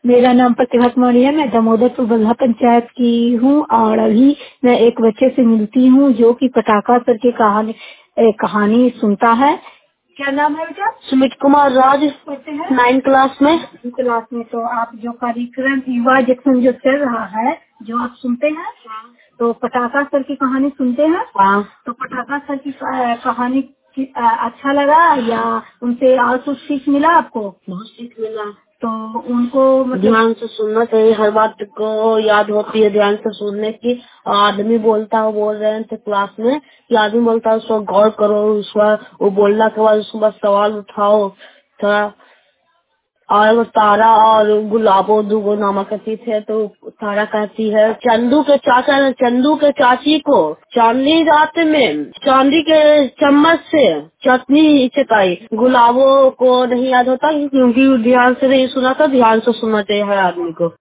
मेरा नाम प्रतिभा कुमारी है। मैं दामोदरपुर बल्हा पंचायत की हूँ और अभी मैं एक बच्चे से मिलती हूँ जो कि पटाखा सर की कहानी सुनता है। क्या नाम है बेटा? सुमित कुमार राज। पढ़ते हैं 9 क्लास में। क्लास में। तो आप जो कार्यक्रम युवा जंक्शन जो चल रहा है, जो आप सुनते हैं, तो पटाखा सर की कहानी सुनते हैं। हाँ, तो पटाखा सर की कहानी अच्छा लगा या उनसे और कुछ सीख मिला आपको? बहुत सीख मिला। तो उनको मतलब ध्यान से सुनना चाहिए, हर बात को याद होती है ध्यान से सुनने की। आदमी बोलता है, बोल रहे थे क्लास में कि आदमी बोलता है उसको गौर करो, उसका वो बोलने के बाद उसके बाद सवाल उठाओ थोड़ा। और वो तारा और गुलाबो दुगो नामा कहती थे, तो तारा कहती है चंदू के चाचा ने चंदू के चाची को चांदनी रात में चांदी के चम्मच से चटनी चटाई। गुलाबो को नहीं याद होता क्योंकि ध्यान से नहीं सुना था। ध्यान से सुनना चाहिए हर आदमी को।